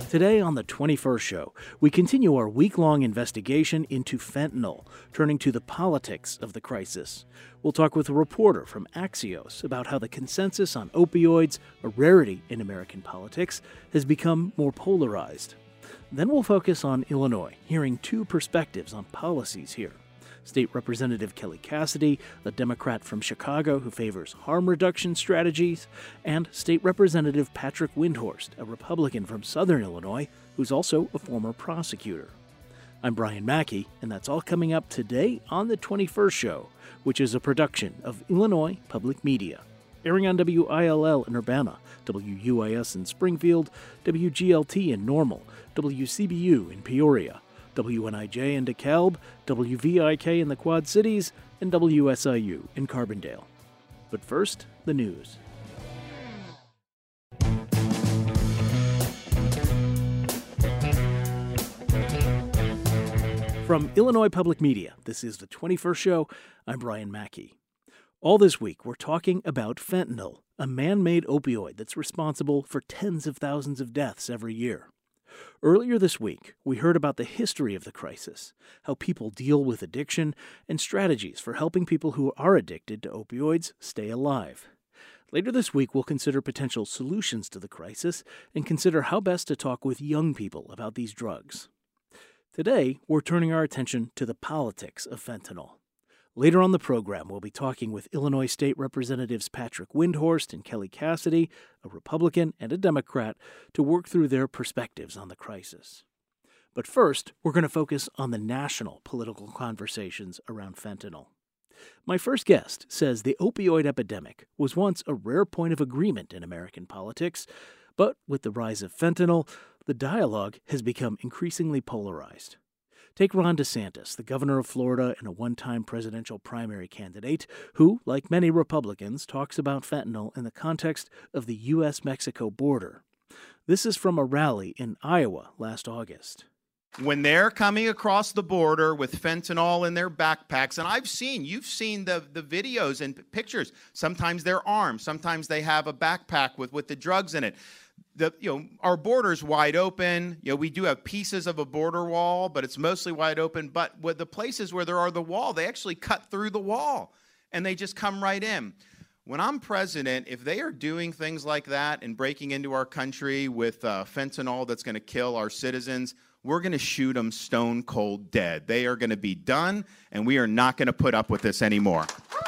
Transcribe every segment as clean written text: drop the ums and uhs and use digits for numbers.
Today on the 21st Show, we continue our week-long investigation into fentanyl, turning to the politics of the crisis. We'll talk with a reporter from Axios about how the consensus on opioids, a rarity in American politics, has become more polarized. Then we'll focus on Illinois, hearing two perspectives on policies here. State Representative Kelly Cassidy, a Democrat from Chicago who favors harm reduction strategies, and State Representative Patrick Windhorst, a Republican from Southern Illinois who's also a former prosecutor. I'm Brian Mackey, and that's all coming up today on the 21st Show, which is a production of Illinois Public Media. Airing on WILL in Urbana, WUIS in Springfield, WGLT in Normal, WCBU in Peoria, WNIJ in DeKalb, WVIK in the Quad Cities, and WSIU in Carbondale. But first, the news. From Illinois Public Media, this is the 21st Show. I'm Brian Mackey. All this week, we're talking about fentanyl, a man-made opioid that's responsible for tens of thousands of deaths every year. Earlier this week, we heard about the history of the crisis, how people deal with addiction, and strategies for helping people who are addicted to opioids stay alive. Later this week, we'll consider potential solutions to the crisis and consider how best to talk with young people about these drugs. Today, we're turning our attention to the politics of fentanyl. Later on the program, we'll be talking with Illinois State Representatives Patrick Windhorst and Kelly Cassidy, a Republican and a Democrat, to work through their perspectives on the crisis. But first, we're going to focus on the national political conversations around fentanyl. My first guest says the opioid epidemic was once a rare point of agreement in American politics, but with the rise of fentanyl, the dialogue has become increasingly polarized. Take Ron DeSantis, the governor of Florida and a one-time presidential primary candidate, who, like many Republicans, talks about fentanyl in the context of the U.S.-Mexico border. This is from a rally in Iowa last August. When they're coming across the border with fentanyl in their backpacks, and you've seen the videos and pictures. Sometimes they're armed, sometimes they have a backpack with the drugs in it. Our border's wide open. We do have pieces of a border wall, but it's mostly wide open. But with the places where there are the wall, they actually cut through the wall, and they just come right in. When I'm president, if they are doing things like that and breaking into our country with fentanyl that's going to kill our citizens, we're going to shoot them stone cold dead. They are going to be done, and we are not going to put up with this anymore.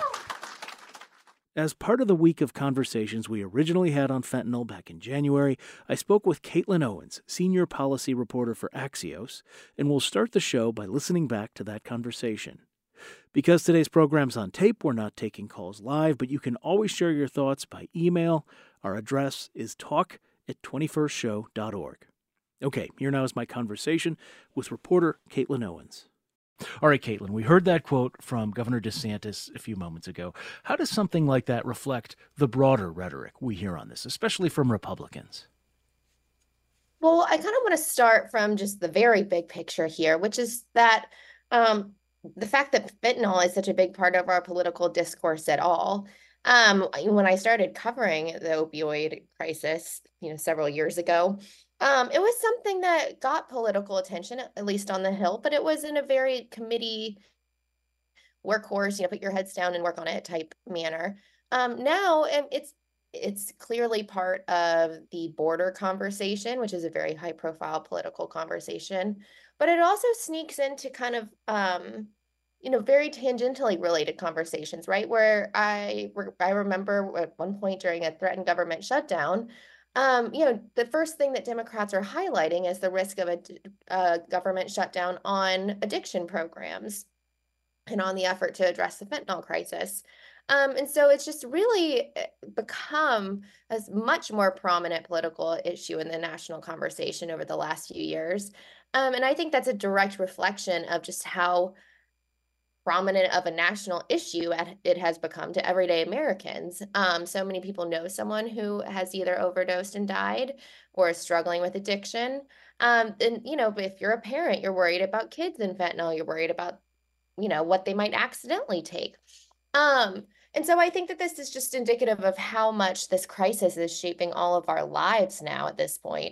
As part of the week of conversations we originally had on fentanyl back in January, I spoke with Caitlin Owens, senior policy reporter for Axios, and we'll start the show by listening back to that conversation. Because today's program's on tape, we're not taking calls live, but you can always share your thoughts by email. Our address is talk@21stshow.org. Okay, here now is my conversation with reporter Caitlin Owens. All right, Caitlin, we heard that quote from Governor DeSantis a few moments ago. How does something like that reflect the broader rhetoric we hear on this, especially from Republicans? Well, I kind of want to start from just the very big picture here, which is that the fact that fentanyl is such a big part of our political discourse at all. When I started covering the opioid crisis, several years ago, it was something that got political attention, at least on the Hill, but it was in a very committee workhorse, put your heads down and work on it type manner. Now it's clearly part of the border conversation, which is a very high profile political conversation, but it also sneaks into kind of, very tangentially related conversations, right? Where I remember at one point during a threatened government shutdown, the first thing that Democrats are highlighting is the risk of a government shutdown on addiction programs and on the effort to address the fentanyl crisis. And so it's just really become a much more prominent political issue in the national conversation over the last few years. And I think that's a direct reflection of just how prominent of a national issue it has become to everyday Americans. So many people know someone who has either overdosed and died or is struggling with addiction. And, if you're a parent, you're worried about kids and fentanyl, you're worried about, what they might accidentally take. And so I think that this is just indicative of how much this crisis is shaping all of our lives now at this point.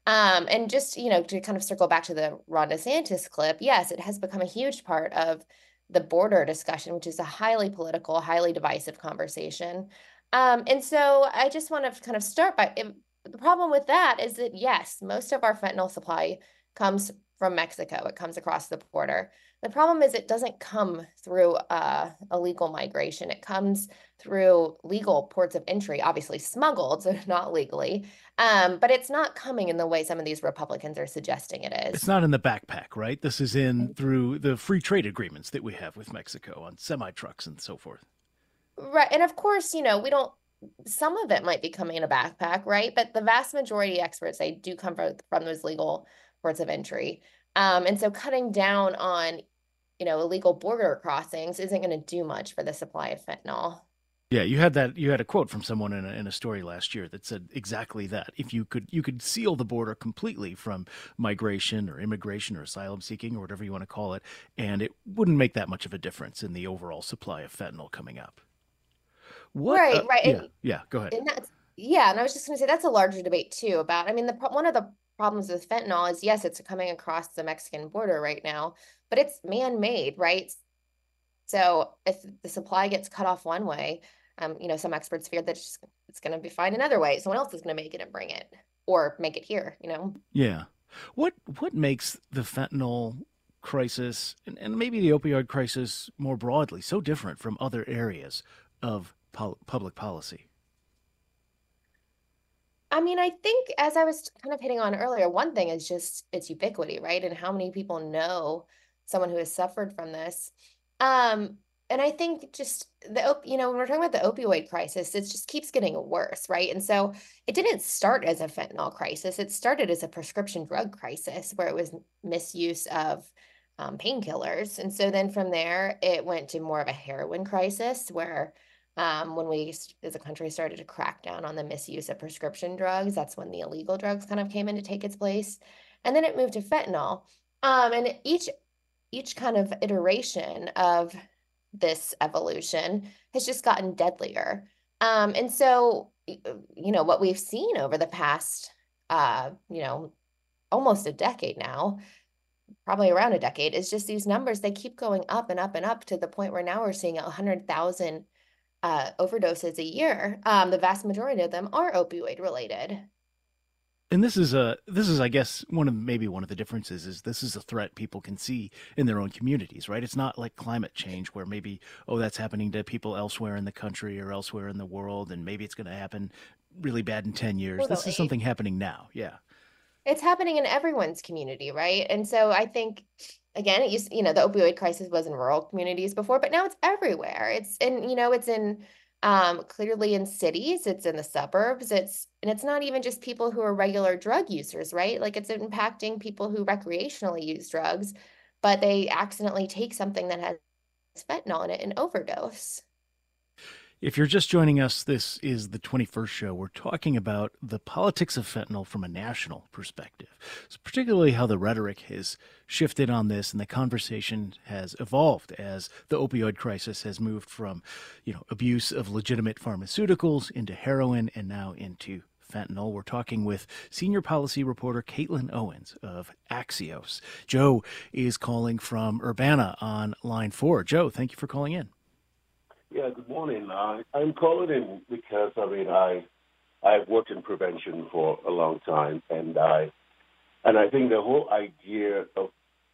And just, to kind of circle back to the Ron DeSantis clip, yes, it has become a huge part of the border discussion, which is a highly political, highly divisive conversation. And so I just want to kind of start by the problem with that is that, yes, most of our fentanyl supply comes from Mexico. It comes across the border. The problem is it doesn't come through illegal migration. It comes through legal ports of entry, obviously smuggled, so not legally. But it's not coming in the way some of these Republicans are suggesting it is. It's not in the backpack, right? This is in through the free trade agreements that we have with Mexico on semi-trucks and so forth. Right. And of course, some of it might be coming in a backpack, right? But the vast majority of experts say do come from those legal ports of entry. And so cutting down on, illegal border crossings isn't going to do much for the supply of fentanyl. Yeah, you had a quote from someone in a story last year that said exactly that. If you could seal the border completely from migration or immigration or asylum seeking or whatever you want to call it, and it wouldn't make that much of a difference in the overall supply of fentanyl coming up. Right. Yeah, go ahead. And I was just going to say that's a larger debate too about, one of the problems with fentanyl is, yes, it's coming across the Mexican border right now, but it's man-made, right? So if the supply gets cut off one way, some experts fear that it's going to be fine another way. Someone else is going to make it and bring it or make it here, Yeah. What makes the fentanyl crisis and maybe the opioid crisis more broadly so different from other areas of public policy? I think as I was kind of hitting on earlier, one thing is just its ubiquity, right? And how many people know someone who has suffered from this. And I think just when we're talking about the opioid crisis, it just keeps getting worse, right? And so it didn't start as a fentanyl crisis. It started as a prescription drug crisis where it was misuse of painkillers. And so then from there, it went to more of a heroin crisis where when we as a country started to crack down on the misuse of prescription drugs, that's when the illegal drugs kind of came in to take its place. And then it moved to fentanyl. And each kind of iteration of this evolution has just gotten deadlier. And so, what we've seen over the past, almost a decade now, probably around a decade, is just these numbers, they keep going up and up and up to the point where now we're seeing 100,000 overdoses a year. The vast majority of them are opioid related. And this is, I guess, one of the differences is this is a threat people can see in their own communities, right? It's not like climate change where maybe, that's happening to people elsewhere in the country or elsewhere in the world, and maybe it's going to happen really bad in 10 years. Totally. This is something happening now. Yeah. It's happening in everyone's community, right? And so I think, again, the opioid crisis was in rural communities before, but now it's everywhere. It's in clearly in cities, it's in the suburbs, and it's not even just people who are regular drug users, right? Like it's impacting people who recreationally use drugs, but they accidentally take something that has fentanyl in it and overdose. If you're just joining us, this is the 21st show. We're talking about the politics of fentanyl from a national perspective, so particularly how the rhetoric has shifted on this and the conversation has evolved as the opioid crisis has moved from, abuse of legitimate pharmaceuticals into heroin and now into fentanyl. We're talking with senior policy reporter Caitlin Owens of Axios. Joe is calling from Urbana on line 4. Joe, thank you for calling in. Yeah, good morning. I'm calling in because, I've worked in prevention for a long time, and I think the whole idea of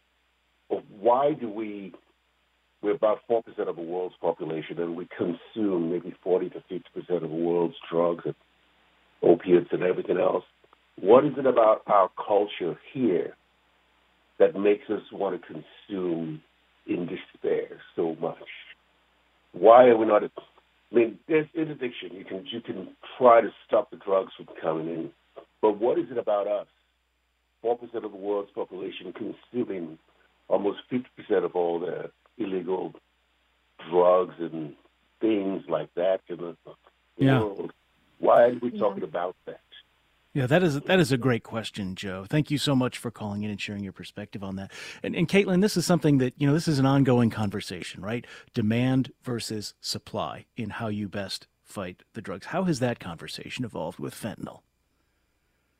why we're about 4% of the world's population, and we consume maybe 40 to 50% of the world's drugs and opiates and everything else. What is it about our culture here that makes us want to consume in despair so much? Why are we not? There's interdiction. You can try to stop the drugs from coming in, but what is it about us? 4% of the world's population consuming almost 50% of all the illegal drugs and things like that in the world. Why are we talking about that? Yeah, that is a great question, Joe. Thank you so much for calling in and sharing your perspective on that. And Caitlin, this is something that, this is an ongoing conversation, right? Demand versus supply in how you best fight the drugs. How has that conversation evolved with fentanyl?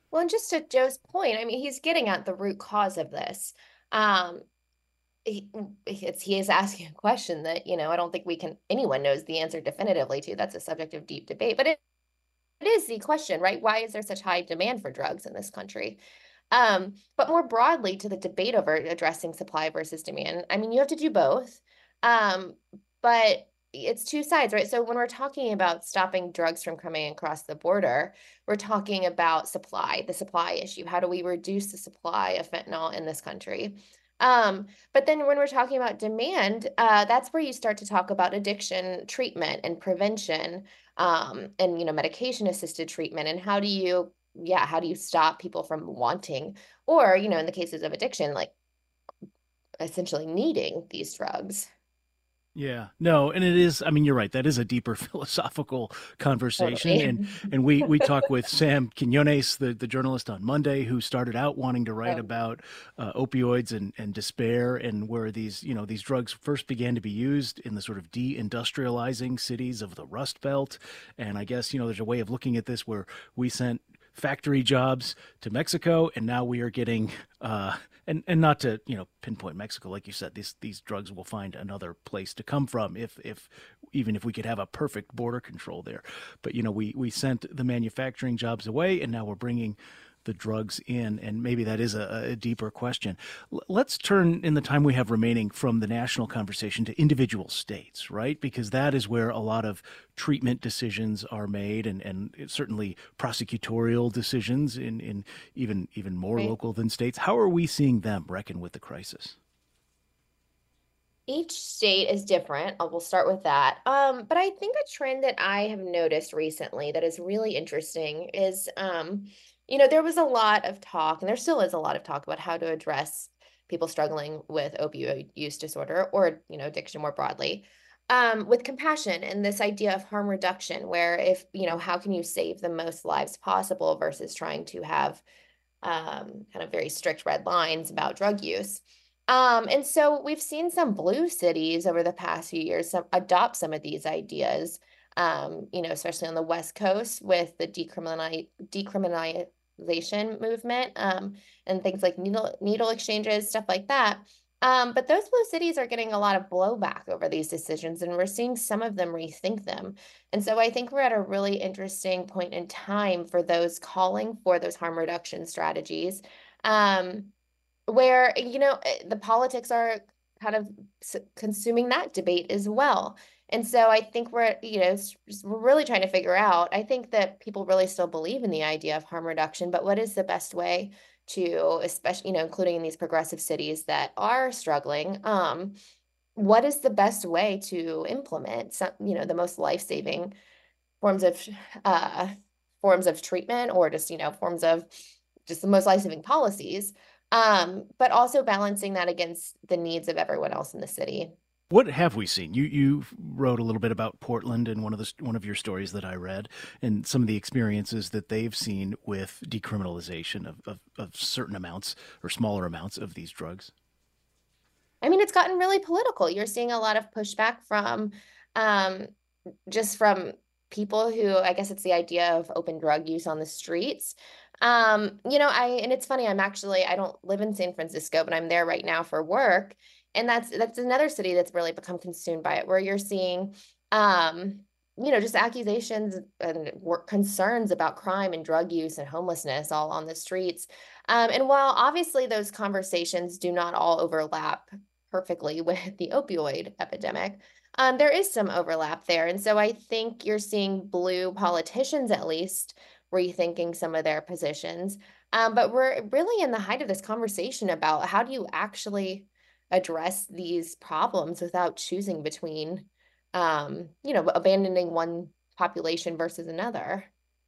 Well, and just to Joe's point, I mean, he's getting at the root cause of this. Um, he, he is asking a question that, I don't think anyone knows the answer definitively to. That's a subject of deep debate, but it is the question, right? Why is there such high demand for drugs in this country? But more broadly to the debate over addressing supply versus demand, I mean, you have to do both. Um, but it's two sides, right? So when we're talking about stopping drugs from coming across the border, we're talking about supply, the supply issue. How do we reduce the supply of fentanyl in this country? But then when we're talking about demand, that's where you start to talk about addiction treatment and prevention, and medication assisted treatment, and how do you stop people from wanting, or in the cases of addiction, like essentially needing these drugs. Yeah, no, and it is, I mean, you're right. That is a deeper philosophical conversation. Totally. And we talked with Sam Quinones, the journalist on Monday, who started out wanting to write about opioids and despair, and where these drugs first began to be used in the sort of deindustrializing cities of the Rust Belt. And I guess, there's a way of looking at this where we sent factory jobs to Mexico, and now we are getting and not to pinpoint Mexico, like you said, these drugs will find another place to come from if even if we could have a perfect border control there. But we sent the manufacturing jobs away, and now we're bringing the drugs in, and maybe that is a deeper question. Let's turn, in the time we have remaining, from the national conversation to individual states, right? Because that is where a lot of treatment decisions are made, and certainly prosecutorial decisions in even more Right. local than states. How are we seeing them reckon with the crisis? Each state is different. We'll start with that. But I think a trend that I have noticed recently that is really interesting is, there was a lot of talk, and there still is a lot of talk about how to address people struggling with opioid use disorder, or, addiction more broadly, with compassion and this idea of harm reduction, where how can you save the most lives possible versus trying to have kind of very strict red lines about drug use. And so we've seen some blue cities over the past few years adopt some of these ideas, especially on the West Coast with the decriminalization movement, and things like needle exchanges, stuff like that. But those blue cities are getting a lot of blowback over these decisions, and we're seeing some of them rethink them. And so I think we're at a really interesting point in time for those calling for those harm reduction strategies, um, where, the politics are kind of consuming that debate as well. And so I think we're really trying to figure out. I think that people really still believe in the idea of harm reduction, but what is the best way to, especially, including in these progressive cities that are struggling, what is the best way to implement some, the most life-saving forms of uh, forms of treatment, or just, forms of just the most life-saving policies, but also balancing that against the needs of everyone else in the city. What have we seen? You wrote a little bit about Portland in one of your stories that I read, and some of the experiences that they've seen with decriminalization of certain amounts or smaller amounts of these drugs. I mean, it's gotten really political. You're seeing a lot of pushback from, um, just from people who, I guess it's the idea of open drug use on the streets. And it's funny, I don't live in San Francisco, but I'm there right now for work. And that's another city that's really become consumed by it, where you're seeing, um, just accusations and work concerns about crime and drug use and homelessness all on the streets. And while obviously those conversations do not all overlap perfectly with the opioid epidemic, there is some overlap there. And so I think you're seeing blue politicians, at least, rethinking some of their positions. But we're really in the height of this conversation about how do you actually address these problems without choosing between, abandoning one population versus another.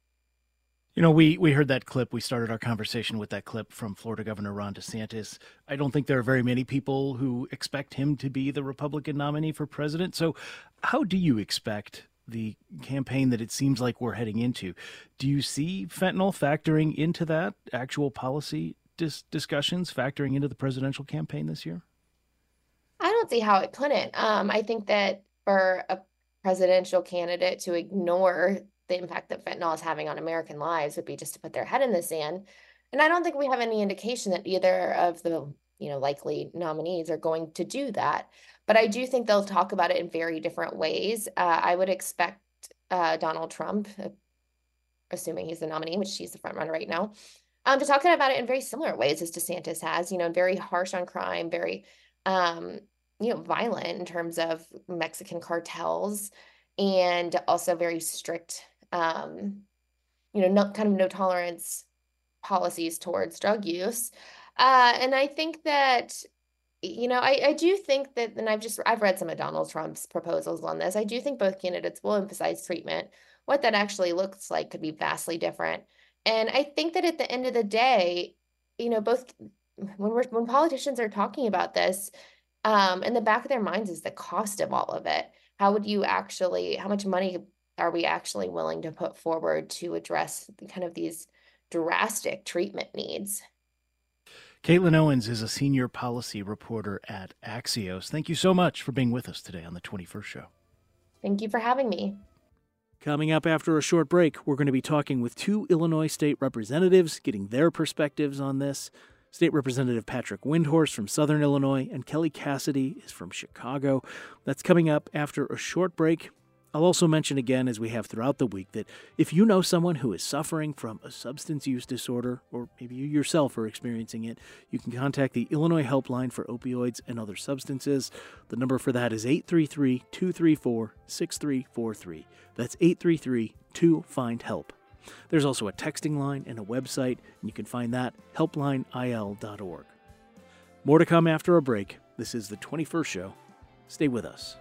We heard that clip. We started our conversation with that clip from Florida Governor Ron DeSantis. I don't think there are very many people who expect him to be the Republican nominee for president. So how do you expect the campaign that it seems like we're heading into? Do you see fentanyl factoring into that, actual policy discussions factoring into the presidential campaign this year? I don't see how it couldn't. I think that for a presidential candidate to ignore the impact that fentanyl is having on American lives would be just to put their head in the sand. And I don't think we have any indication that either of the, likely nominees are going to do that. But I do think they'll talk about it in very different ways. I would expect Donald Trump, assuming he's the nominee, which he's the front runner right now, to talk about it in very similar ways as DeSantis has, very harsh on crime, very, violent in terms of Mexican cartels, and also very strict, no tolerance policies towards drug use. And I think that, I do think that, and I've read some of Donald Trump's proposals on this. I do think both candidates will emphasize treatment. What that actually looks like could be vastly different. And I think that at the end of the day, both when politicians are talking about this, in the back of their minds is the cost of all of it. How much money are we actually willing to put forward to address kind of these drastic treatment needs? Caitlin Owens is a senior policy reporter at Axios. Thank you so much for being with us today on the 21st Show. Thank you for having me. Coming up after a short break, we're going to be talking with two Illinois state representatives, getting their perspectives on this. State Representative Patrick Windhorst from Southern Illinois and Kelly Cassidy is from Chicago. That's coming up after a short break. I'll also mention again, as we have throughout the week, that if you know someone who is suffering from a substance use disorder, or maybe you yourself are experiencing it, you can contact the Illinois Helpline for Opioids and Other Substances. The number for that is 833-234-6343. That's 833-2-FIND-HELP. There's also a texting line and a website, and you can find that helplineil.org. More to come after a break. This is the 21st Show. Stay with us.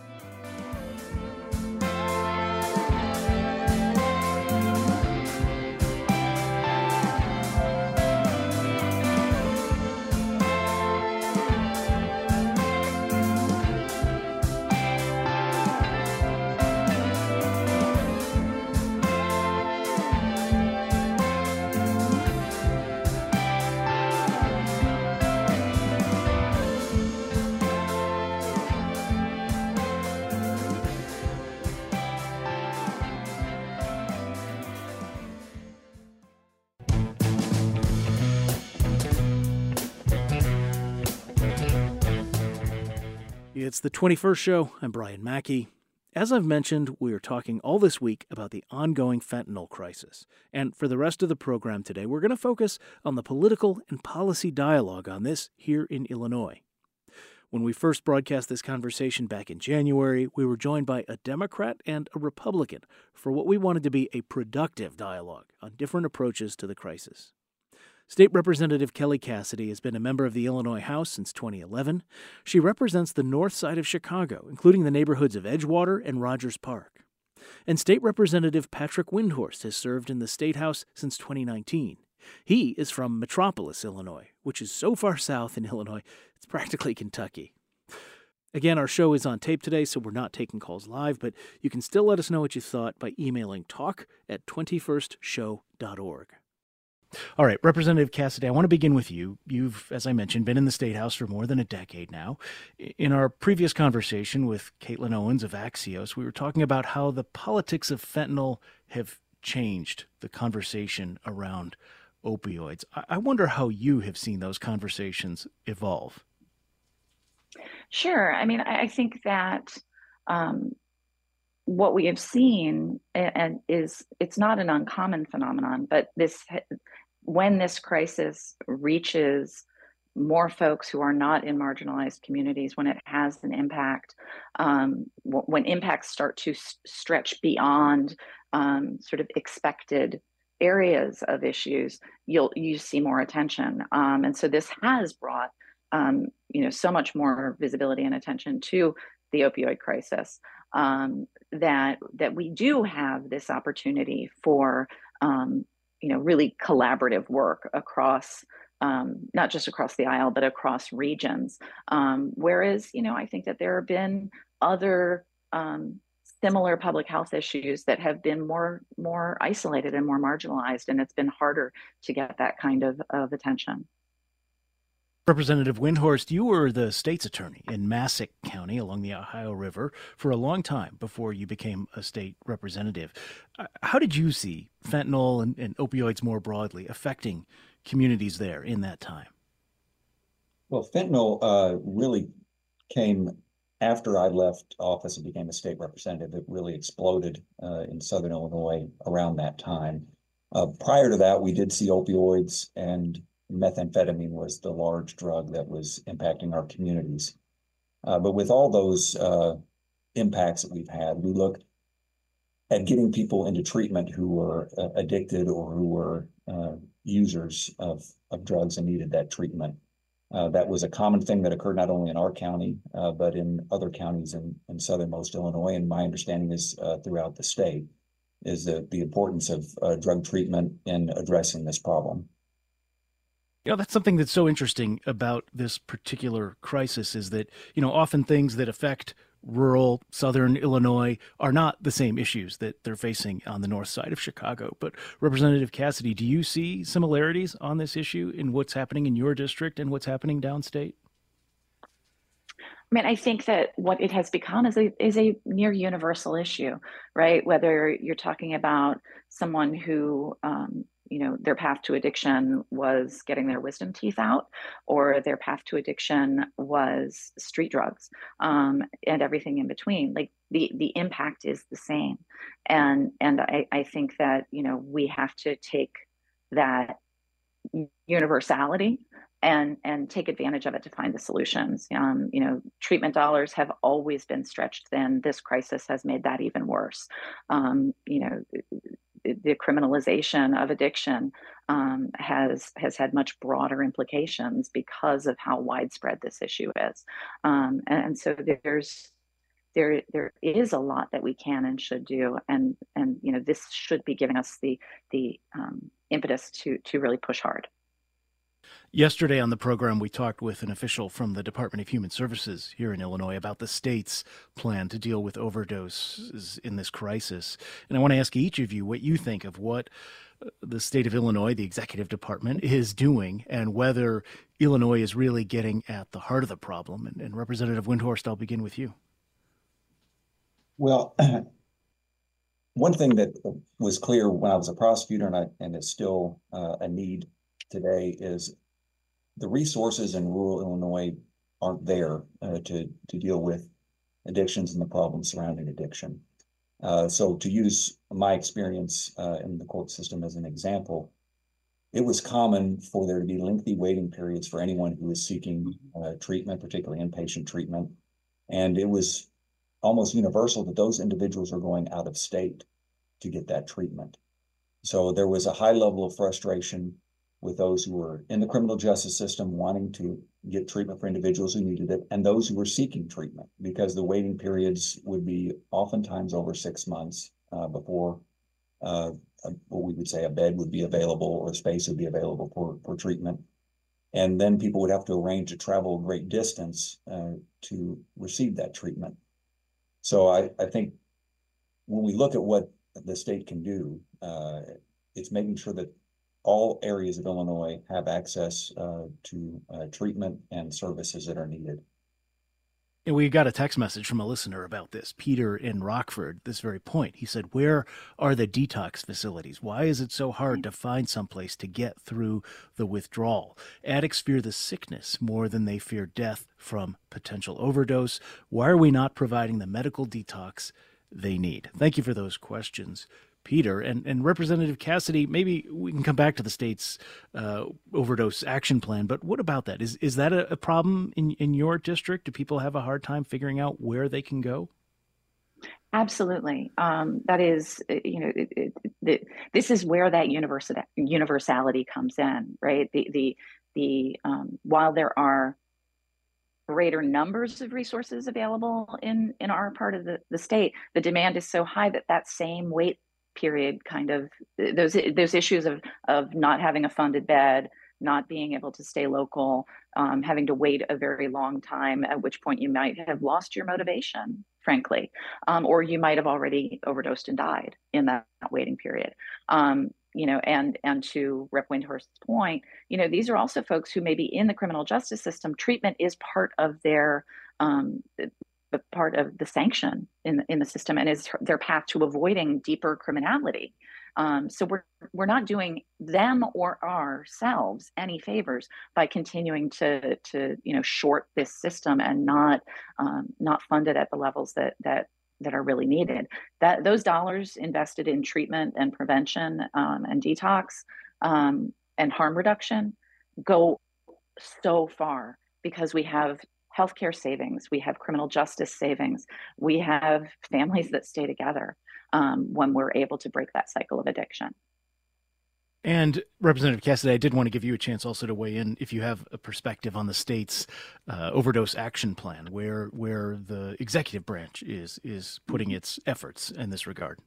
It's the 21st Show. I'm Brian Mackey. As I've mentioned, we are talking all this week about the ongoing fentanyl crisis. And for the rest of the program today, we're going to focus on the political and policy dialogue on this here in Illinois. When we first broadcast this conversation back in January, we were joined by a Democrat and a Republican for what we wanted to be a productive dialogue on different approaches to the crisis. State Representative Kelly Cassidy has been a member of the Illinois House since 2011. She represents the north side of Chicago, including the neighborhoods of Edgewater and Rogers Park. And State Representative Patrick Windhorst has served in the State House since 2019. He is from Metropolis, Illinois, which is so far south in Illinois, it's practically Kentucky. Again, our show is on tape today, so we're not taking calls live, but you can still let us know what you thought by emailing talk@21stshow.org. All right, Representative Cassidy, I want to begin with you. You've, as I mentioned, been in the State House for more than a decade now. In our previous conversation with Caitlin Owens of Axios, we were talking about how the politics of fentanyl have changed the conversation around opioids. I wonder how you have seen those conversations evolve. Sure. I mean, I think that what we have seen and is it's not an uncommon phenomenon, but when this crisis reaches more folks who are not in marginalized communities, when it has an impact, when impacts start to stretch beyond sort of expected areas of issues, you see more attention. And so this has brought so much more visibility and attention to the opioid crisis, that we do have this opportunity for really collaborative work across not just across the aisle but across regions. Whereas I think that there have been other similar public health issues that have been more isolated and more marginalized, and it's been harder to get that kind of attention. Representative Windhorst, you were the state's attorney in Massac County along the Ohio River for a long time before you became a state representative. How did you see fentanyl and opioids more broadly affecting communities there in that time? Well, fentanyl really came after I left office and became a state representative. It really exploded in Southern Illinois around that time. Prior to that, we did see opioids, and methamphetamine was the large drug that was impacting our communities. But with all those impacts that we've had, we look at getting people into treatment who were addicted or who were users of drugs and needed that treatment. That was a common thing that occurred not only in our county, but in other counties in southernmost Illinois. And my understanding is throughout the state is the importance of drug treatment in addressing this problem. You know, that's something that's so interesting about this particular crisis is that, often things that affect rural southern Illinois are not the same issues that they're facing on the north side of Chicago. But Representative Cassidy, do you see similarities on this issue in what's happening in your district and what's happening downstate? I mean, I think that what it has become is a near universal issue, right? Whether you're talking about someone who, their path to addiction was getting their wisdom teeth out, or their path to addiction was street drugs, and everything in between. Like the impact is the same, and I think that we have to take that universality and take advantage of it to find the solutions. Treatment dollars have always been stretched thin. This crisis has made that even worse. The criminalization of addiction has had much broader implications because of how widespread this issue is. And so there is a lot that we can and should do, and this should be giving us the impetus to really push hard. Yesterday on the program, we talked with an official from the Department of Human Services here in Illinois about the state's plan to deal with overdoses in this crisis. And I want to ask each of you what you think of what the state of Illinois, the executive department, is doing and whether Illinois is really getting at the heart of the problem. And Representative Windhorst, I'll begin with you. Well, one thing that was clear when I was a prosecutor, and it's still a need today, is the resources in rural Illinois aren't there to deal with addictions and the problems surrounding addiction. So to use my experience in the court system as an example, it was common for there to be lengthy waiting periods for anyone who was seeking treatment, particularly inpatient treatment. And it was almost universal that those individuals are going out of state to get that treatment. So there was a high level of frustration with those who were in the criminal justice system wanting to get treatment for individuals who needed it, and those who were seeking treatment, because the waiting periods would be oftentimes over 6 months before what we would say a bed would be available or space would be available for treatment. And then people would have to arrange to travel a great distance to receive that treatment. So I think when we look at what the state can do, it's making sure that all areas of Illinois have access to treatment and services that are needed. And we got a text message from a listener about this, Peter in Rockford, this very point. He said, where are the detox facilities? Why is it so hard to find someplace to get through the withdrawal? Addicts fear the sickness more than they fear death from potential overdose. Why are we not providing the medical detox they need? Thank you for those questions, Peter. And Representative Cassidy, maybe we can come back to the state's overdose action plan, but what about that? Is that a problem in your district? Do people have a hard time figuring out where they can go? Absolutely. That is, this is where that universality comes in, right? While there are greater numbers of resources available in our part of the state, the demand is so high that same wait period, kind of those issues of not having a funded bed, not being able to stay local, having to wait a very long time, at which point you might have lost your motivation, frankly, or you might have already overdosed and died in that waiting period. and to Rep. Windhorst's point, these are also folks who may be in the criminal justice system. Treatment is part of their part of the sanction in the system, and is their path to avoiding deeper criminality. So we're not doing them or ourselves any favors by continuing to short this system and not fund it at the levels that are really needed. That those dollars invested in treatment and prevention and detox and harm reduction go so far, because we have healthcare savings, we have criminal justice savings, we have families that stay together when we're able to break that cycle of addiction. And Representative Cassidy, I did want to give you a chance also to weigh in if you have a perspective on the state's overdose action plan, where the executive branch is putting its efforts in this regard.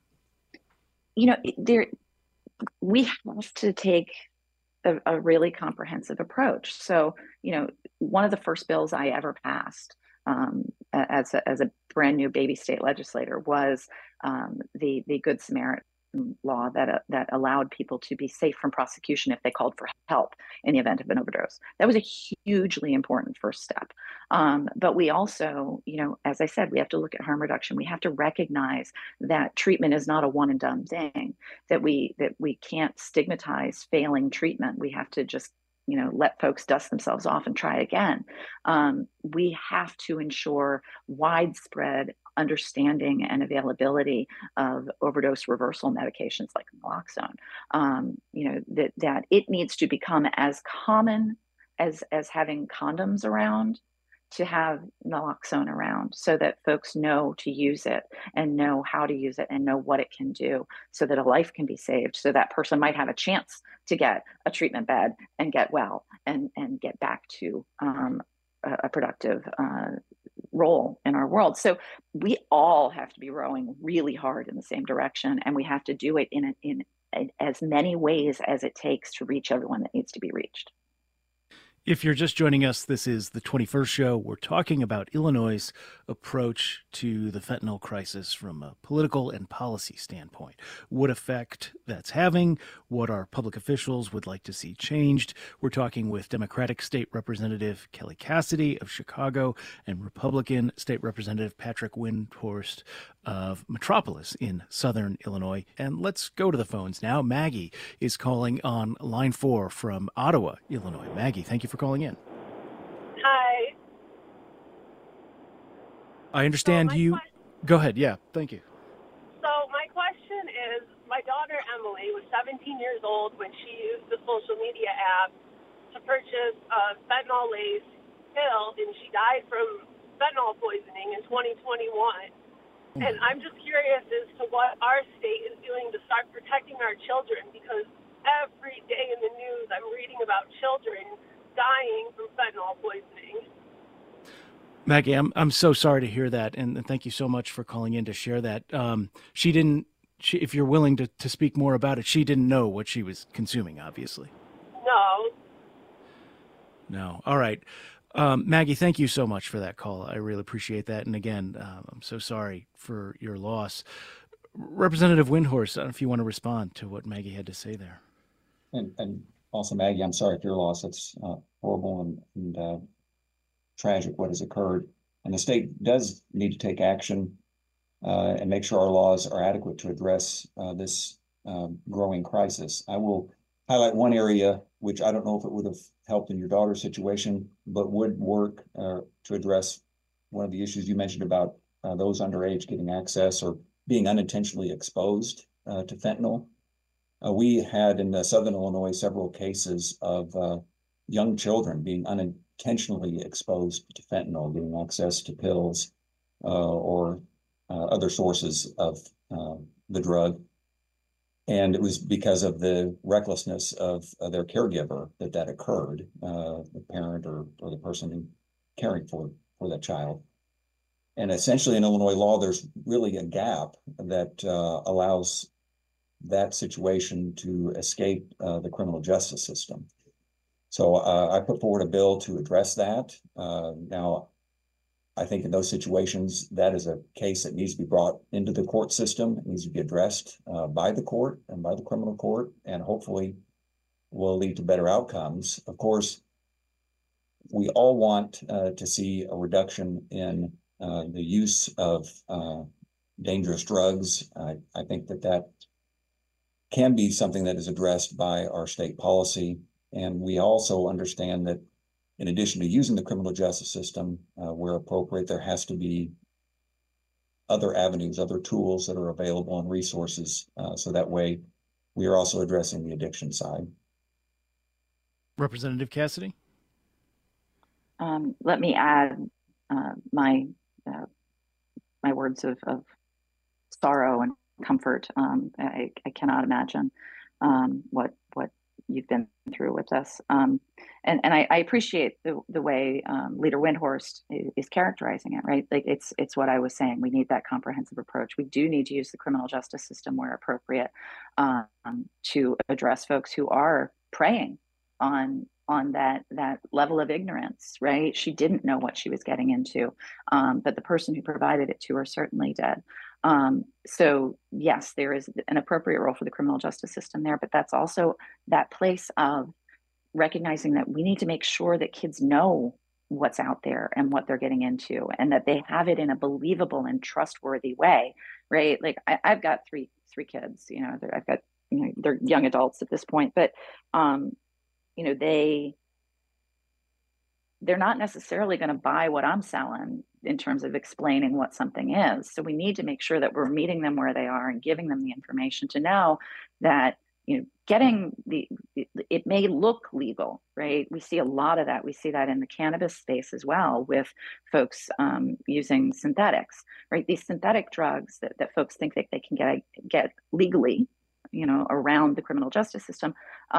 We have to take a really comprehensive approach. So, one of the first bills I ever passed as a brand new baby state legislator was the Good Samaritan law that allowed people to be safe from prosecution if they called for help in the event of an overdose. That was a hugely important first step. But we also, as I said, we have to look at harm reduction. We have to recognize that treatment is not a one and done thing, that we can't stigmatize failing treatment. We have to just let folks dust themselves off and try again. We have to ensure widespread understanding and availability of overdose reversal medications like naloxone. That it needs to become as common as having condoms around, to have naloxone around, so that folks know to use it and know how to use it and know what it can do, so that a life can be saved, so that person might have a chance to get a treatment bed and get well and get back to a productive role in our world. So we all have to be rowing really hard in the same direction, and we have to do it in as many ways as it takes to reach everyone that needs to be reached. If you're just joining us, this is the 21st show. We're talking about Illinois' approach to the fentanyl crisis from a political and policy standpoint. What effect that's having, what our public officials would like to see changed. We're talking with Democratic State Representative Kelly Cassidy of Chicago and Republican State Representative Patrick Windhorst of Metropolis in Southern Illinois. And let's go to the phones now. Maggie is calling on line 4 from Ottawa, Illinois. Maggie, thank you for calling in. Hi. I understand you. Go ahead. Yeah, thank you. So my question is, my daughter Emily was 17 years old when she used the social media app to purchase a fentanyl-laced pill, and she died from fentanyl poisoning in 2021. And I'm just curious as to what our state is doing to start protecting our children, because every day in the news I'm reading about children dying from fentanyl poisoning. Maggie, I'm so sorry to hear that, and thank you so much for calling in to share that. If you're willing to speak more about it, she didn't know what she was consuming, obviously. No. All right. Maggie, thank you so much for that call. I really appreciate that. And again, I'm so sorry for your loss. Representative Windhorst, I don't know if you want to respond to what Maggie had to say there. And also, Maggie, I'm sorry for your loss. It's horrible and tragic what has occurred. And the state does need to take action and make sure our laws are adequate to address this growing crisis. I will highlight one area, which I don't know if it would have helped in your daughter's situation, but would work to address one of the issues you mentioned about those underage getting access or being unintentionally exposed to fentanyl. We had in Southern Illinois several cases of young children being unintentionally exposed to fentanyl, getting access to pills or other sources of the drug. And it was because of the recklessness of their caregiver that occurred, the parent or the person caring for that child. And essentially in Illinois law, there's really a gap that allows that situation to escape the criminal justice system. So I put forward a bill to address that. Now, I think in those situations, that is a case that needs to be brought into the court system. It needs to be addressed by the court and by the criminal court, and hopefully will lead to better outcomes. Of course, we all want to see a reduction in the use of dangerous drugs. I think that can be something that is addressed by our state policy. And we also understand that in addition to using the criminal justice system where appropriate, there has to be other avenues, other tools that are available and resources. So that way we are also addressing the addiction side. Representative Cassidy? Let me add my words of sorrow and comfort. I cannot imagine what you've been through with this. And I appreciate the way Leader Windhorst is characterizing it, right? Like it's what I was saying. We need that comprehensive approach. We do need to use the criminal justice system where appropriate to address folks who are preying on that level of ignorance, right? She didn't know what she was getting into, but the person who provided it to her certainly did. So yes, there is an appropriate role for the criminal justice system there, but that's also that place of recognizing that we need to make sure that kids know what's out there and what they're getting into, and that they have it in a believable and trustworthy way, right? Like I've got three kids, I've got, they're young adults at this point, but they're not necessarily going to buy what I'm selling in terms of explaining what something is. So we need to make sure that we're meeting them where they are and giving them the information to know that, it may look legal, right? We see a lot of that. We see that in the cannabis space as well with folks using synthetics, right? These synthetic drugs that folks think that they can get legally, around the criminal justice system,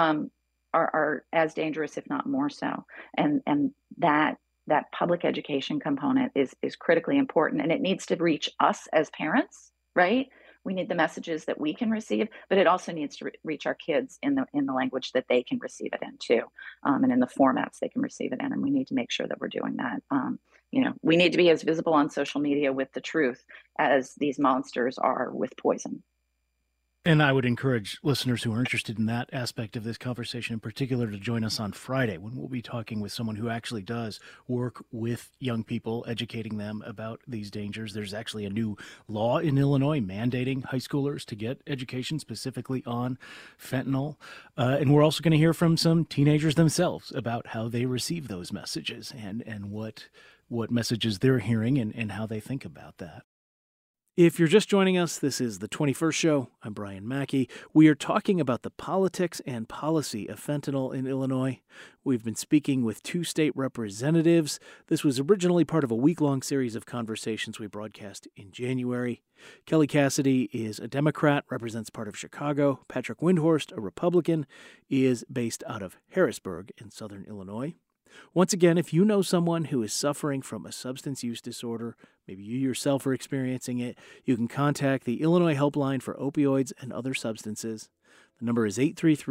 are as dangerous, if not more so. And that public education component is critically important, and it needs to reach us as parents, right? We need the messages that we can receive, but it also needs to reach our kids in the language that they can receive it in too, and in the formats they can receive it in. And we need to make sure that we're doing that. We need to be as visible on social media with the truth as these monsters are with poison. And I would encourage listeners who are interested in that aspect of this conversation in particular to join us on Friday, when we'll be talking with someone who actually does work with young people, educating them about these dangers. There's actually a new law in Illinois mandating high schoolers to get education specifically on fentanyl. And we're also going to hear from some teenagers themselves about how they receive those messages and what messages they're hearing and how they think about that. If you're just joining us, this is the 21st Show. I'm Brian Mackey. We are talking about the politics and policy of fentanyl in Illinois. We've been speaking with two state representatives. This was originally part of a week-long series of conversations we broadcast in January. Kelly Cassidy is a Democrat, represents part of Chicago. Patrick Windhorst, a Republican, is based out of Harrisburg in southern Illinois. Once again, if you know someone who is suffering from a substance use disorder, maybe you yourself are experiencing it, you can contact the Illinois Helpline for Opioids and Other Substances. The number is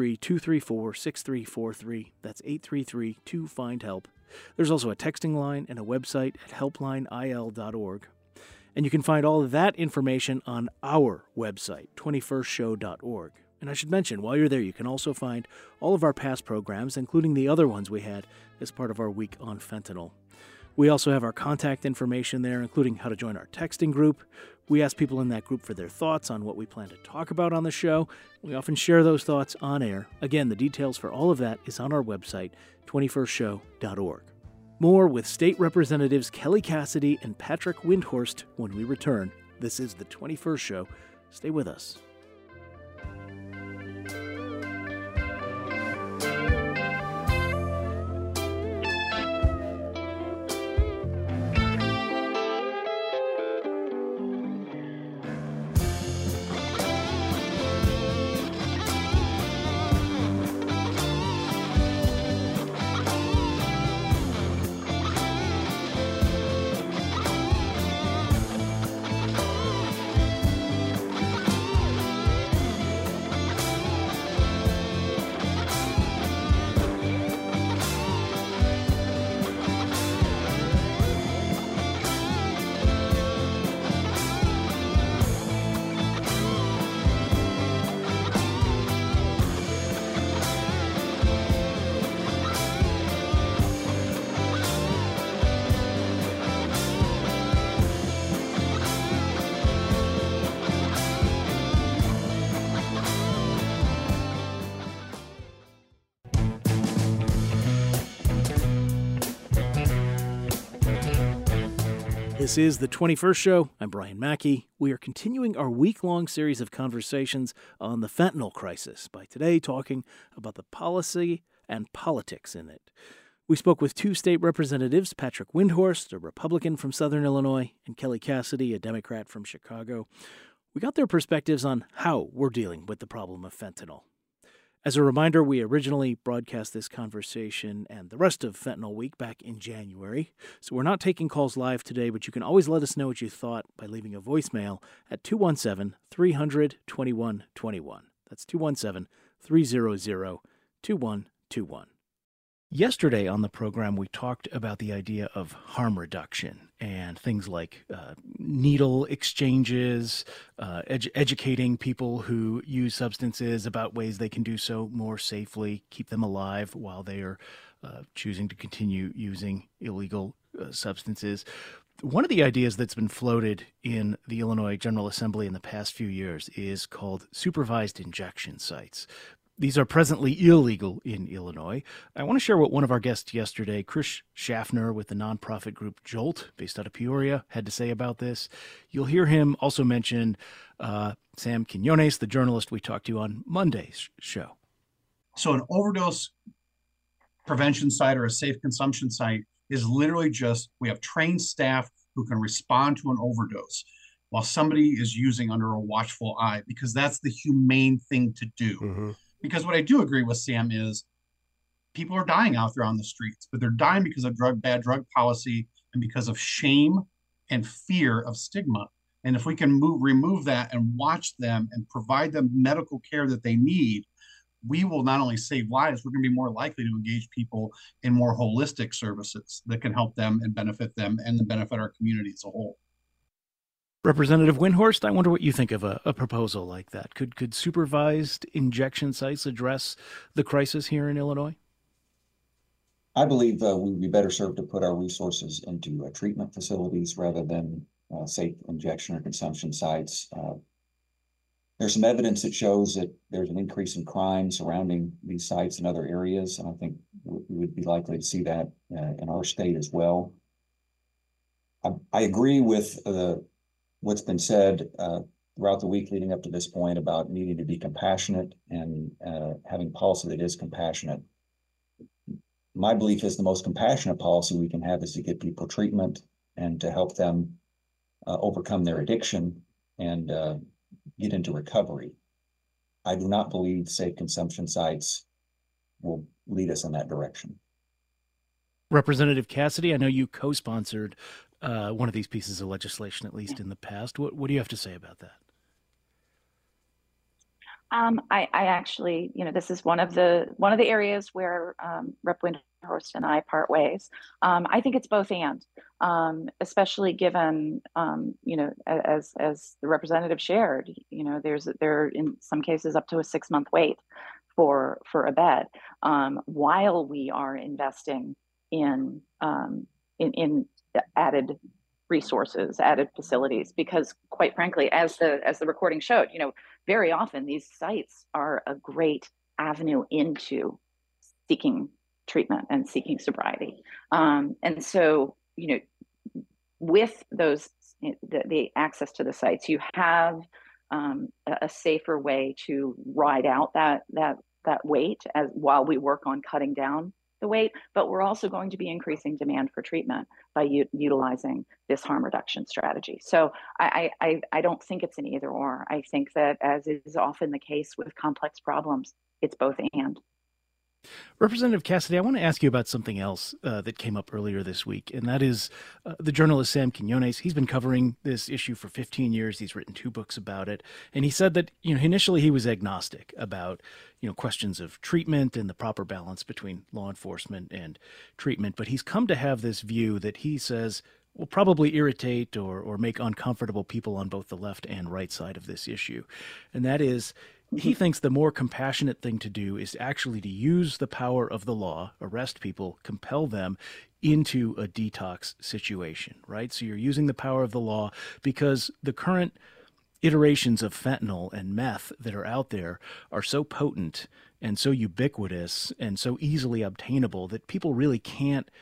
833-234-6343. That's 833-2-FIND-HELP. There's also a texting line and a website at helplineil.org. And you can find all of that information on our website, 21stshow.org. And I should mention, while you're there, you can also find all of our past programs, including the other ones we had as part of our week on fentanyl. We also have our contact information there, including how to join our texting group. We ask people in that group for their thoughts on what we plan to talk about on the show. We often share those thoughts on air. Again, the details for all of that is on our website, 21stshow.org. More with State Representatives Kelly Cassidy and Patrick Windhorst when we return. This is the 21st Show. Stay with us. This is the 21st Show. I'm Brian Mackey. We are continuing our week-long series of conversations on the fentanyl crisis by today talking about the policy and politics in it. We spoke with two state representatives, Patrick Windhorst, a Republican from Southern Illinois, and Kelly Cassidy, a Democrat from Chicago. We got their perspectives on how we're dealing with the problem of fentanyl. As a reminder, we originally broadcast this conversation and the rest of Fentanyl Week back in January, so we're not taking calls live today, but you can always let us know what you thought by leaving a voicemail at 217-300-2121. That's 217-300-2121. Yesterday on the program, we talked about the idea of harm reduction and things like needle exchanges, educating people who use substances about ways they can do so more safely, keep them alive while they are choosing to continue using illegal substances. One of the ideas that's been floated in the Illinois General Assembly in the past few years is called supervised injection sites. These are presently illegal in Illinois. I want to share what one of our guests yesterday, Chris Schaffner with the nonprofit group Jolt, based out of Peoria, had to say about this. You'll hear him also mention Sam Quinones, the journalist we talked to on Monday's show. So an overdose prevention site or a safe consumption site is literally just, we have trained staff who can respond to an overdose while somebody is using under a watchful eye, because that's the humane thing to do. Mm-hmm. Because what I do agree with Sam is people are dying out there on the streets, but they're dying because of bad drug policy and because of shame and fear of stigma. And if we can remove that and watch them and provide them medical care that they need, we will not only save lives, we're going to be more likely to engage people in more holistic services that can help them and benefit them and then benefit our community as a whole. Representative Windhorst, I wonder what you think of a proposal like that. Could supervised injection sites address the crisis here in Illinois? I believe we would be better served to put our resources into treatment facilities rather than safe injection or consumption sites. There's some evidence that shows that there's an increase in crime surrounding these sites in other areas, and I think we would be likely to see that in our state as well. I agree with what's been said throughout the week leading up to this point about needing to be compassionate and having policy that is compassionate. My belief is the most compassionate policy we can have is to get people treatment and to help them overcome their addiction and get into recovery. I do not believe safe consumption sites will lead us in that direction. Representative Cassidy, I know you co-sponsored one of these pieces of legislation, at least in the past. What do you have to say about that? I actually, this is one of the areas where Rep. Windhorst and I part ways. I think it's both and, especially given, as the representative shared, there in some cases up to a 6-month wait for a bed, while we are investing in added resources, added facilities, because quite frankly, as the recording showed, very often these sites are a great avenue into seeking treatment and seeking sobriety. And so, with those, the access to the sites, you have a safer way to ride out that wait while we work on cutting down the weight, but we're also going to be increasing demand for treatment by utilizing this harm reduction strategy. So I don't think it's an either or. I think that, as is often the case with complex problems, it's both and. Representative Cassidy, I want to ask you about something else that came up earlier this week, and that is the journalist Sam Quinones. He's been covering this issue for 15 years. He's written 2 books about it, and he said that initially he was agnostic about questions of treatment and the proper balance between law enforcement and treatment, but he's come to have this view that he says will probably irritate or make uncomfortable people on both the left and right side of this issue, and that is, he thinks the more compassionate thing to do is actually to use the power of the law, arrest people, compel them into a detox situation, right? So you're using the power of the law because the current iterations of fentanyl and meth that are out there are so potent and so ubiquitous and so easily obtainable that people really can't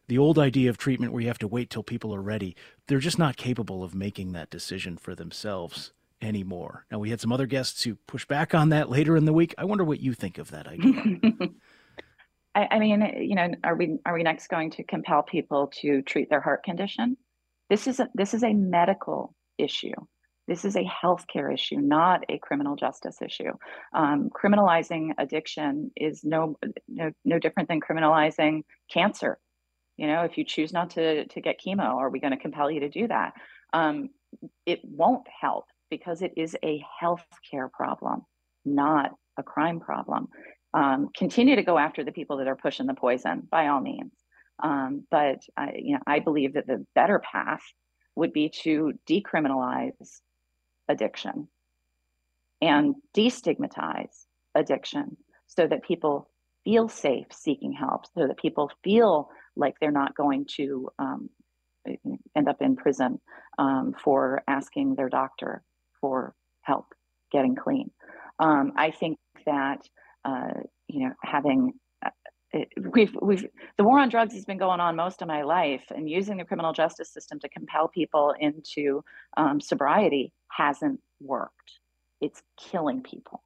the old idea of treatment where you have to wait till people are ready, they're just not capable of making that decision for themselves anymore. Now, we had some other guests who push back on that later in the week. I wonder what you think of that idea. I mean, are we next going to compel people to treat their heart condition? This is a medical issue. This is a healthcare issue, not a criminal justice issue. Criminalizing addiction is no different than criminalizing cancer. If you choose not to get chemo, are we going to compel you to do that? It won't help because it is a healthcare problem, not a crime problem. Continue to go after the people that are pushing the poison by all means. But I believe that the better path would be to decriminalize addiction and destigmatize addiction so that people feel safe seeking help, so that people feel like they're not going to end up in prison for asking their doctor for help getting clean. I think that having the war on drugs has been going on most of my life, and using the criminal justice system to compel people into sobriety hasn't worked. It's killing people.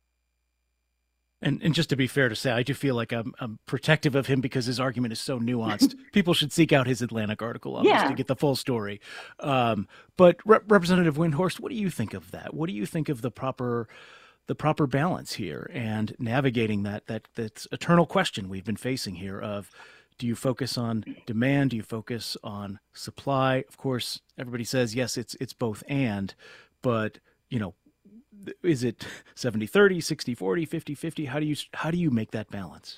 And just to be fair to say, I do feel like I'm protective of him because his argument is so nuanced. People should seek out his Atlantic article on this to get the full story. But Representative Windhorst, what do you think of that? What do you think of the proper balance here and navigating that's eternal question we've been facing here of, do you focus on demand? Do you focus on supply? Of course, everybody says, yes, it's both and, but is it 70-30, 60-40, 50-50? How do you make that balance?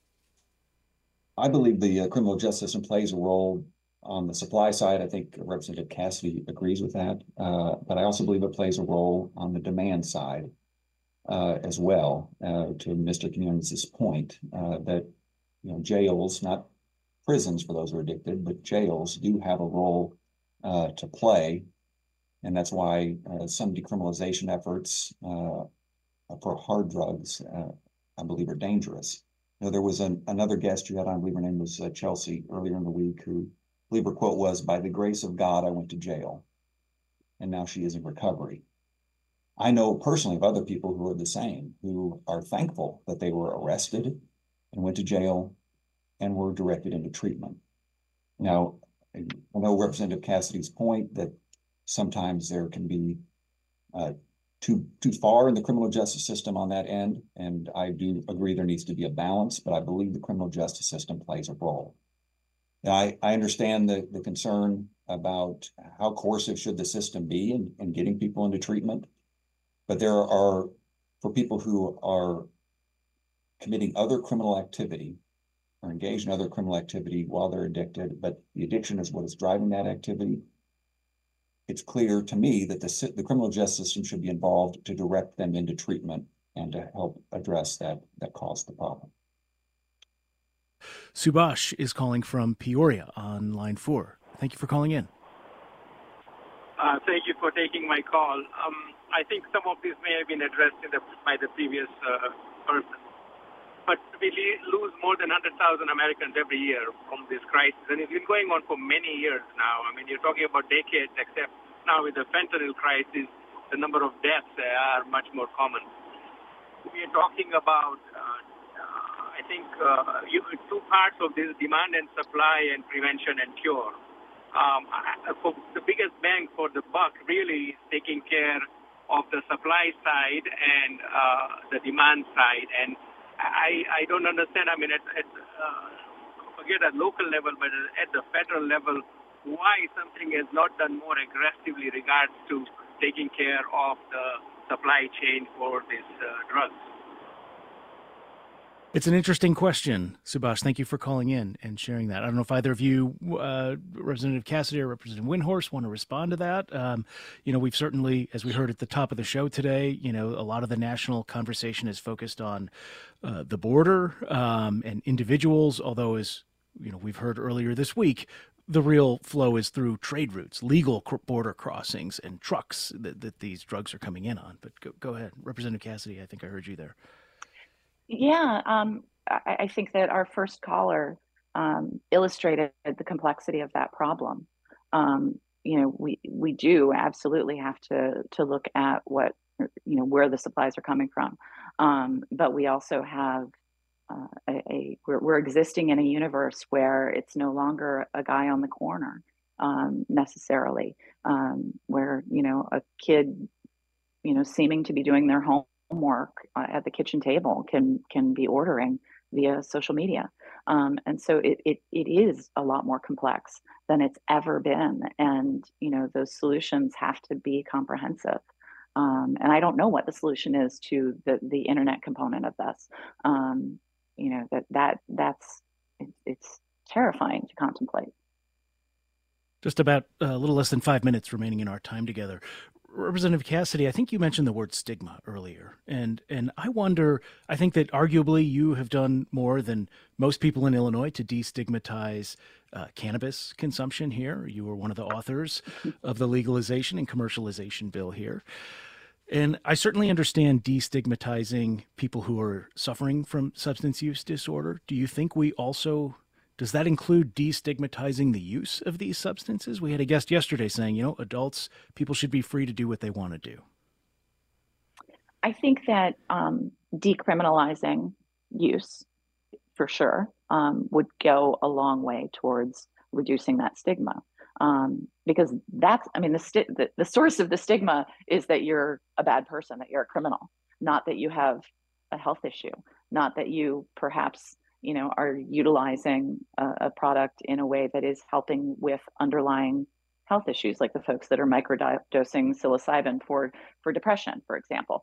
I believe the criminal justice system plays a role on the supply side. I think Representative Cassidy agrees with that. But I also believe it plays a role on the demand side as well, to Mr. Quinones's point, that jails, not prisons for those who are addicted, but jails do have a role to play. And that's why some decriminalization efforts for hard drugs, I believe, are dangerous. There was another guest you had on, I believe her name was Chelsea, earlier in the week, who, I believe her quote was, "By the grace of God, I went to jail, and now she is in recovery." I know personally of other people who are the same, who are thankful that they were arrested and went to jail and were directed into treatment. Now, I know Representative Cassidy's point that sometimes there can be too far in the criminal justice system on that end, and I do agree there needs to be a balance, but I believe the criminal justice system plays a role. Now, I understand the concern about how coercive should the system be in getting people into treatment, but there are, for people who are committing other criminal activity or engaged in other criminal activity while they're addicted, but the addiction is what is driving that activity, it's clear to me that the criminal justice system should be involved to direct them into treatment and to help address that cause the problem. Subhash is calling from Peoria on line 4. Thank you for calling in. Thank you for taking my call. I think some of this may have been addressed by the previous person. But we lose more than 100,000 Americans every year from this crisis. And it's been going on for many years now. I mean, you're talking about decades, except now with the fentanyl crisis, the number of deaths are much more common. We are talking about, I think, two parts of this: demand and supply, and prevention and cure. For the biggest bang for the buck really is taking care of the supply side and the demand side. And I don't understand. I mean, forget at local level, but at the federal level, why something is not done more aggressively regards to taking care of the supply chain for these drugs. It's an interesting question, Subhash. Thank you for calling in and sharing that. I don't know if either of you, Representative Cassidy or Representative Windhorst, want to respond to that. We've certainly, as we heard at the top of the show today, a lot of the national conversation is focused on the border and individuals, although, as we've heard earlier this week, the real flow is through trade routes, legal border crossings, and trucks that these drugs are coming in on. But go ahead, Representative Cassidy. I think I heard you there. Yeah, I think that our first caller illustrated the complexity of that problem. We do absolutely have to look at what, where the supplies are coming from. But we also have we're existing in a universe where it's no longer a guy on the corner necessarily, where, a kid, seeming to be doing their homework at the kitchen table can be ordering via social media. And so it is a lot more complex than it's ever been. And, those solutions have to be comprehensive. And I don't know what the solution is to the internet component of this. It's terrifying to contemplate. Just about a little less than 5 minutes remaining in our time together. Representative Cassidy, I think you mentioned the word stigma earlier. And I wonder, I think that arguably you have done more than most people in Illinois to destigmatize cannabis consumption here. You were one of the authors of the legalization and commercialization bill here. And I certainly understand destigmatizing people who are suffering from substance use disorder. Do you think does that include destigmatizing the use of these substances? We had a guest yesterday saying, people should be free to do what they want to do. I think that decriminalizing use, for sure, would go a long way towards reducing that stigma. Because the source of the stigma is that you're a bad person, that you're a criminal, not that you have a health issue, not that you perhaps are utilizing a product in a way that is helping with underlying health issues, like the folks that are microdosing psilocybin for depression, for example.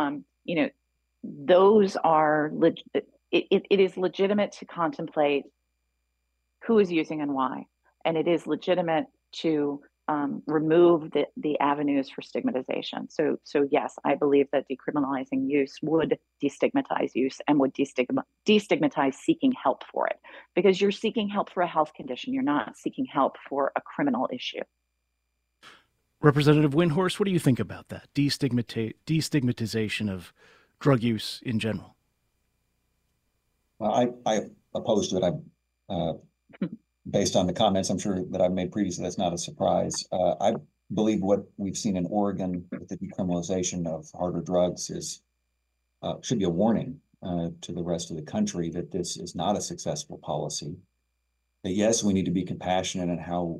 Those are it is legitimate to contemplate who is using and why, and it is legitimate to remove the avenues for stigmatization. So yes, I believe that decriminalizing use would destigmatize use and would destigmatize seeking help for it, because you're seeking help for a health condition. You're not seeking help for a criminal issue. Representative Windhorst, what do you think about that? Destigmatization of drug use in general. Well, I oppose to it. Based on the comments I'm sure that I've made previously, that's not a surprise. I believe what we've seen in Oregon with the decriminalization of harder drugs should be a warning to the rest of the country that this is not a successful policy. That yes, we need to be compassionate in how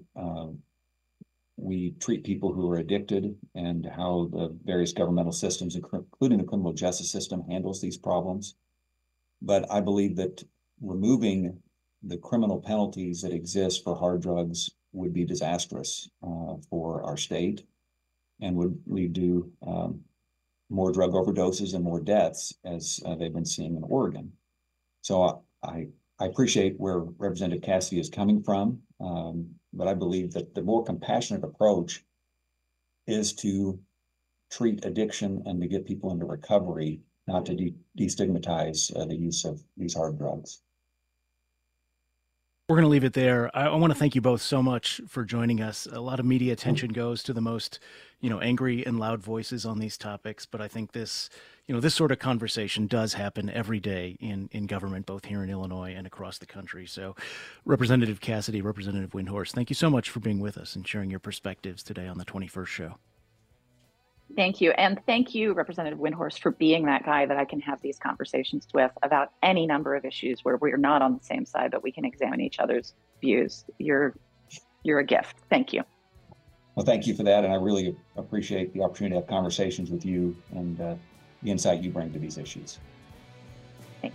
we treat people who are addicted and how the various governmental systems, including the criminal justice system, handles these problems. But I believe that removing the criminal penalties that exist for hard drugs would be disastrous for our state and would lead to more drug overdoses and more deaths, as they've been seeing in Oregon. So I appreciate where Representative Cassidy is coming from, but I believe that the more compassionate approach is to treat addiction and to get people into recovery, not to destigmatize the use of these hard drugs. We're going to leave it there. I want to thank you both so much for joining us. A lot of media attention goes to the most, angry and loud voices on these topics. But I think this sort of conversation does happen every day in government, both here in Illinois and across the country. So Representative Cassidy, Representative Windhorst, thank you so much for being with us and sharing your perspectives today on the 21st show. Thank you. And thank you, Representative Windhorst, for being that guy that I can have these conversations with about any number of issues where we're not on the same side, but we can examine each other's views. You're a gift. Thank you. Well, thank you for that. And I really appreciate the opportunity to have conversations with you and the insight you bring to these issues. Thanks.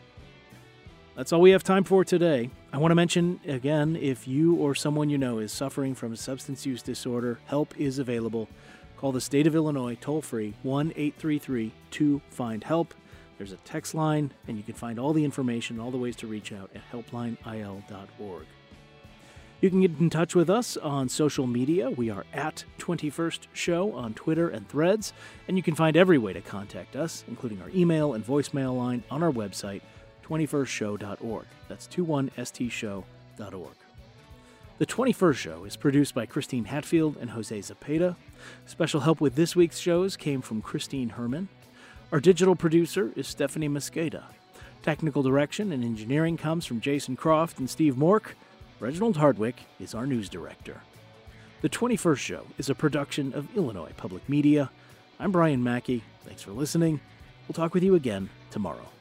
That's all we have time for today. I want to mention again, if you or someone you know is suffering from a substance use disorder, help is available. Call the state of Illinois toll-free 1-833-2-FIND-HELP. There's a text line, and you can find all the information, all the ways to reach out at helplineil.org. You can get in touch with us on social media. We are at 21st Show on Twitter and Threads, and you can find every way to contact us, including our email and voicemail line on our website, 21stshow.org. That's 21stshow.org. The 21st Show is produced by Christine Hatfield and Jose Zepeda. Special help with this week's shows came from Christine Herman. Our digital producer is Stephanie Mosqueda. Technical direction and engineering comes from Jason Croft and Steve Mork. Reginald Hardwick is our news director. The 21st Show is a production of Illinois Public Media. I'm Brian Mackey. Thanks for listening. We'll talk with you again tomorrow.